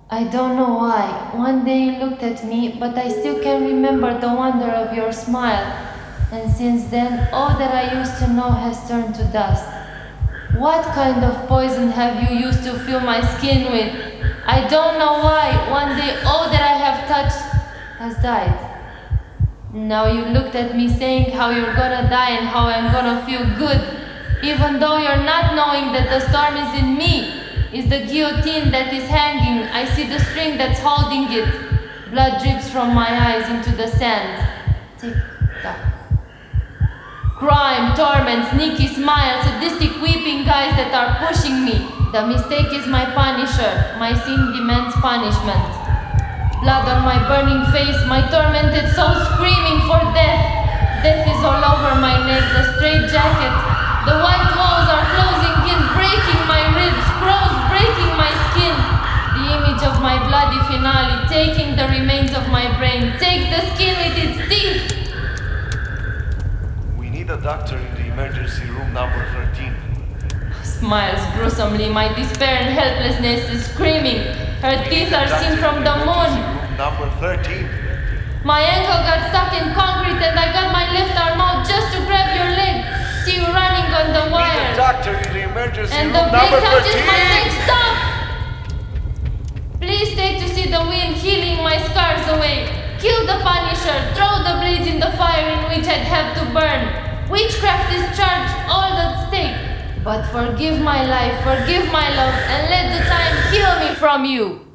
I don't know why. One day you looked at me, but I still can remember the wonder of your smile. And since then, all that I used to know has turned to dust. What kind of poison have you used to fill my skin with? I don't know why. One day, all that I have touched has died. Now you looked at me saying how you're gonna die and how I'm gonna feel good, even though you're not knowing that the storm is in me. Is the guillotine that is hanging. I see the string that's holding it. Blood drips from my eyes into the sand. Tick tock. Crime, torment, sneaky smiles, sadistic weeping guys that are pushing me. The mistake is my punisher. My sin demands punishment. Blood on my burning face, my tormented soul screaming for death. Death is all over my neck, the straight jacket. The white walls are closing in, breaking my ribs, crows breaking my skin. The image of my bloody finale, taking the remains of my brain. Take the skin with its teeth. We need a doctor in the emergency room number 13. Smiles gruesomely, my despair and helplessness is screaming. Her teeth are seen from the moon. Room number 13. My ankle got stuck in concrete and I got my left arm out just to grab your leg. See you running on the Need a wire. doctor in the emergency And room the blade number touches 13. my leg. Stop! Please stay to see the wind healing my scars away. Kill the Punisher. Throw the blades in the fire in which I'd have to burn. Witchcraft is charged, all at stake. But forgive my life, forgive my love, and let the time heal me from you.